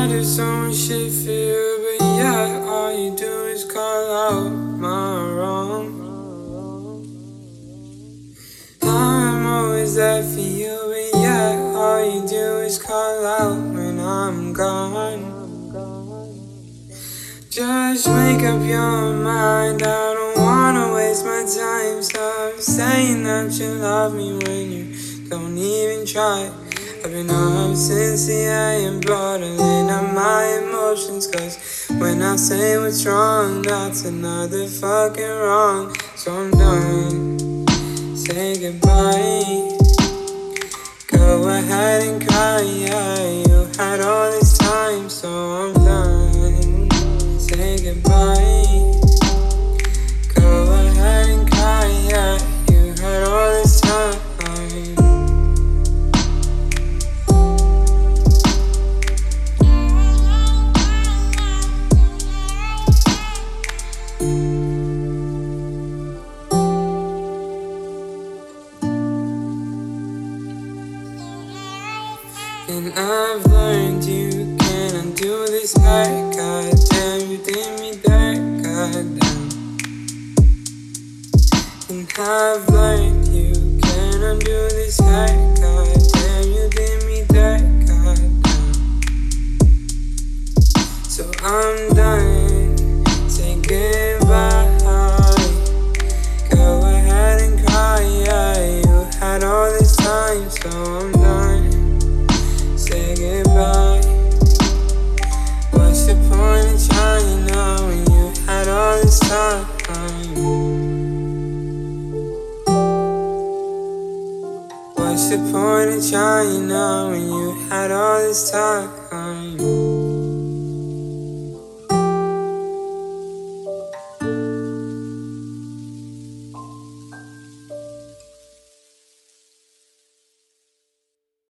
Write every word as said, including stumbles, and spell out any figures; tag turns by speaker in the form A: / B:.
A: do so much shit for you, but yeah, all you do is call out my wrong. I'm always there for you, but yeah, all you do is call out when I'm gone. Just make up your mind, I don't wanna waste my time. Stop saying that you love me when you don't even try. I've been up since the A M, bottling up my emotions. Cause when I say what's wrong, that's another fucking wrong. So I'm done, say goodbye. Go ahead and cry, yeah, you had all this time. So I'm done, say goodbye. Go ahead and cry, yeah, you had all this time. And I've learned you can't undo this hurt. Goddamn, you did me dirt, goddamn. And I've learned you can't undo this hurt. Goddamn, you did me dirt, goddamn. So I'm done, say goodbye. Go ahead and cry, yeah, you had all this time. So I'm done, say goodbye. What's the point of trying now when you had all this time? What's the point of trying now when you had all this time?